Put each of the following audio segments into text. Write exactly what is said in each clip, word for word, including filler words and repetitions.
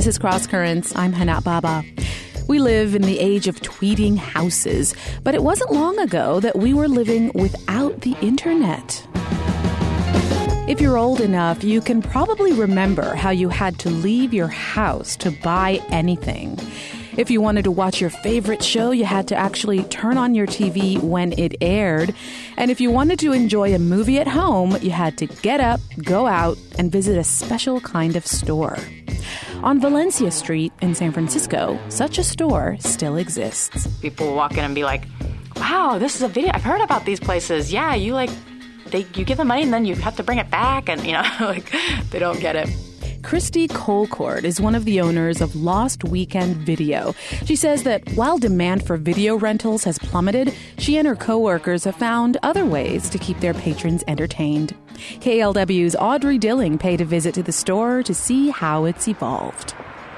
This is Cross Currents. I'm Hana Baba. We live in the age of tweeting houses, but it wasn't long ago that we were living without the internet. If you're old enough, you can probably remember how you had to leave your house to buy anything. If you wanted to watch your favorite show, you had to actually turn on your T V when it aired. And if you wanted to enjoy a movie at home, you had to get up, go out, and visit a special kind of store. On Valencia Street in San Francisco, such a store still exists. People will walk in and be like, wow, this is a video. I've heard about these places. Yeah, you like, they, you give them money and then you have to bring it back. And, you know, like, they don't get it. Christy Colcord is one of the owners of Lost Weekend Video. She says that while demand for video rentals has plummeted, she and her coworkers have found other ways to keep their patrons entertained. K L W's Audrey Dilling paid a visit to the store to see how it's evolved.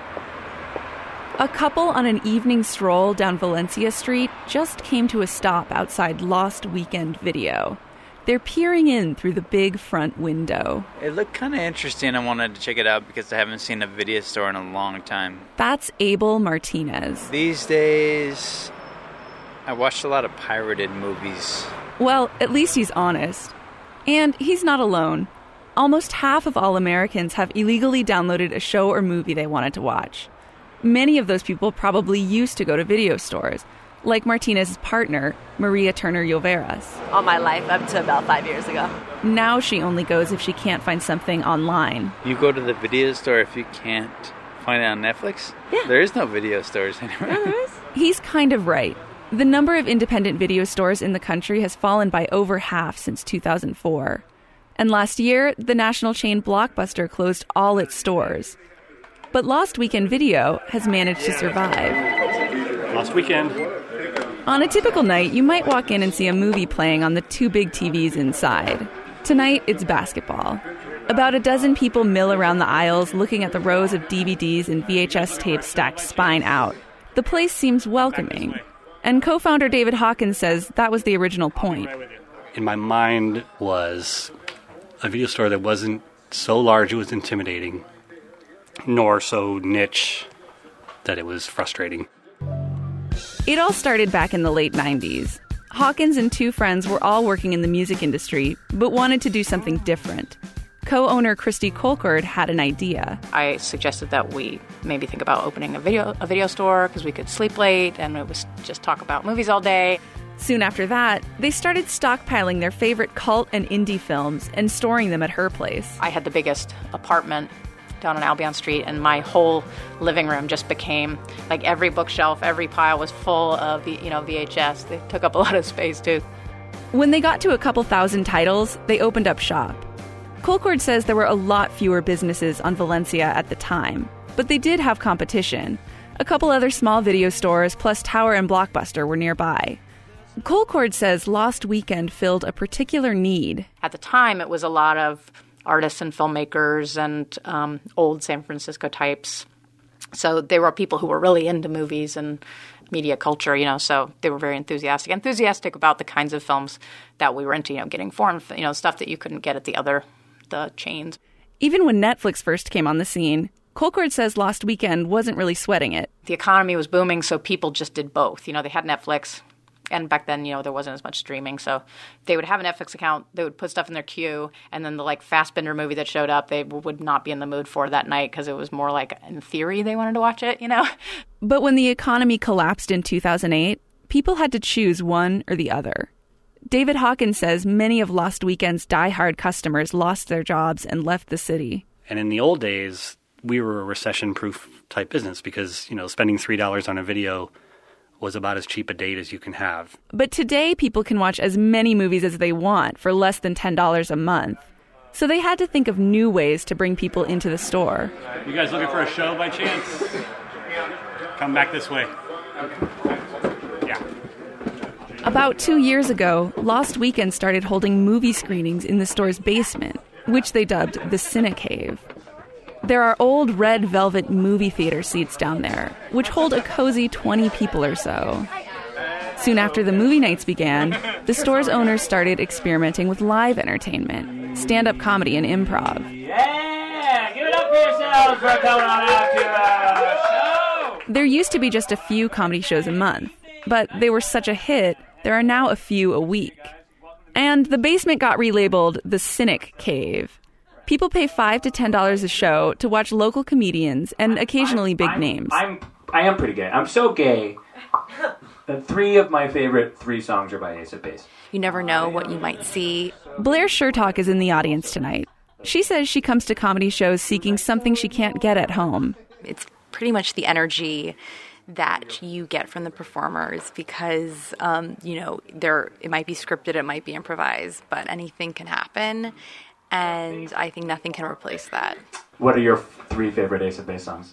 A couple on an evening stroll down Valencia Street just came to a stop outside Lost Weekend Video. They're peering in through the big front window. It looked kind of interesting. I wanted to check it out because I haven't seen a video store in a long time. That's Abel Martinez. These days, I watched a lot of pirated movies. Well, at least he's honest. And he's not alone. Almost half of all Americans have illegally downloaded a show or movie they wanted to watch. Many of those people probably used to go to video stores, like Martinez's partner, Maria Turner Lloveras. All my life, up to about five years ago. Now she only goes if she can't find something online. You go to the video store if you can't find it on Netflix? Yeah. There is no video stores anywhere. Yeah, there is. He's kind of right. The number of independent video stores in the country has fallen by over half since two thousand four. And last year, the national chain Blockbuster closed all its stores. But Lost Weekend Video has managed to survive. Lost Weekend. On a typical night, you might walk in and see a movie playing on the two big T Vs inside. Tonight, it's basketball. About a dozen people mill around the aisles looking at the rows of D V Ds and V H S tapes stacked spine out. The place seems welcoming. And co-founder David Hawkins says that was the original point. In my mind was a video store that wasn't so large it was intimidating, nor so niche that it was frustrating. It all started back in the late nineties. Hawkins and two friends were all working in the music industry, but wanted to do something different. Co-owner Christy Colcord had an idea. I suggested that we maybe think about opening a video a video store because we could sleep late and it was just talk about movies all day. Soon after that, they started stockpiling their favorite cult and indie films and storing them at her place. I had the biggest apartment down on Albion Street, and my whole living room just became, like, every bookshelf, every pile was full of, you know, V H S. They took up a lot of space, too. When they got to a couple thousand titles, they opened up shop. Colcord says there were a lot fewer businesses on Valencia at the time, but they did have competition. A couple other small video stores, plus Tower and Blockbuster, were nearby. Colcord says Lost Weekend filled a particular need. At the time, it was a lot of artists and filmmakers and um, old San Francisco types. So they were people who were really into movies and media culture, you know, so they were very enthusiastic. Enthusiastic about the kinds of films that we were into, you know, getting foreign, you know, stuff that you couldn't get at the other the chains. Even when Netflix first came on the scene, Colcord says Lost Weekend wasn't really sweating it. The economy was booming, so people just did both. You know, they had Netflix. And back then, you know, there wasn't as much streaming, so they would have a Netflix account, they would put stuff in their queue, and then the, like, Fassbinder movie that showed up, they would not be in the mood for that night because it was more like, in theory, they wanted to watch it, you know? But when the economy collapsed in two thousand eight, people had to choose one or the other. David Hawkins says many of Lost Weekend's diehard customers lost their jobs and left the city. And in the old days, we were a recession-proof type business because, you know, spending three dollars on a video was about as cheap a date as you can have. But today, people can watch as many movies as they want for less than ten dollars a month. So they had to think of new ways to bring people into the store. You guys looking for a show by chance? Come back this way. Yeah. About two years ago, Lost Weekend started holding movie screenings in the store's basement, which they dubbed the Cinecave. There are old red velvet movie theater seats down there, which hold a cozy twenty people or so. Soon after the movie nights began, the store's owners started experimenting with live entertainment, stand-up comedy and improv. Yeah! Give it up for yourselves for coming on out to our show. There used to be just a few comedy shows a month, but they were such a hit, there are now a few a week. And the basement got relabeled the Cynic Cave. People pay five to ten dollars a show to watch local comedians and occasionally big I'm, names. I'm I am pretty gay. I'm so gay that three of my favorite three songs are by Ace of Base. You never know what you might see. Blair Shertalk is in the audience tonight. She says she comes to comedy shows seeking something she can't get at home. It's pretty much the energy that you get from the performers because, um, you know, there it might be scripted, it might be improvised, but anything can happen, and I think nothing can replace that. What are your three favorite Ace of Base songs?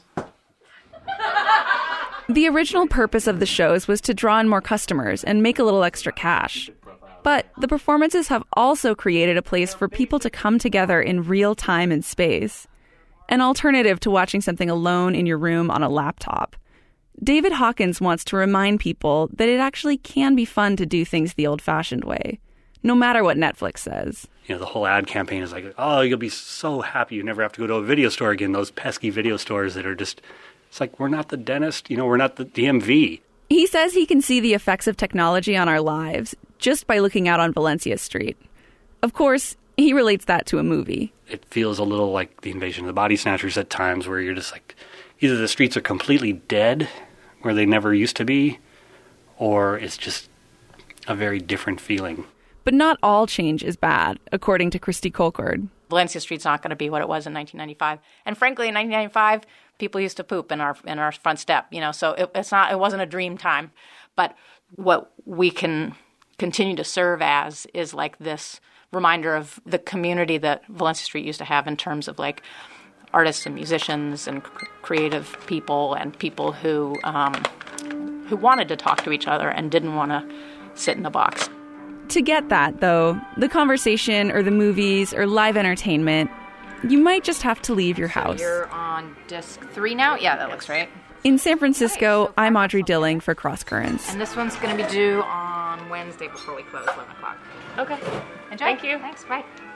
The original purpose of the shows was to draw in more customers and make a little extra cash. But the performances have also created a place for people to come together in real time and space. An alternative to watching something alone in your room on a laptop. David Hawkins wants to remind people that it actually can be fun to do things the old-fashioned way, no matter what Netflix says. You know, the whole ad campaign is like, oh, you'll be so happy you never have to go to a video store again. Those pesky video stores that are just, it's like, we're not the dentist, you know, we're not the D M V. He says he can see the effects of technology on our lives just by looking out on Valencia Street. Of course, he relates that to a movie. It feels a little like the Invasion of the Body Snatchers at times, where you're just like, either the streets are completely dead, where they never used to be, or it's just a very different feeling. But not all change is bad, according to Christy Colcord. Valencia Street's not going to be what it was in nineteen ninety-five. And frankly, in nineteen ninety-five, people used to poop in our in our front step, you know, so it, it's not it wasn't a dream time. But what we can continue to serve as is like this reminder of the community that Valencia Street used to have in terms of like artists and musicians and c- creative people and people who um, who wanted to talk to each other and didn't want to sit in a box. To get that, though, the conversation or the movies or live entertainment, you might just have to leave your house. So you're on disc three now? Yeah, that looks right. In San Francisco, I'm Audrey Dilling for Cross Currents. And this one's going to be due on Wednesday before we close, eleven o'clock. Okay. Enjoy. Thank you. Thanks. Bye.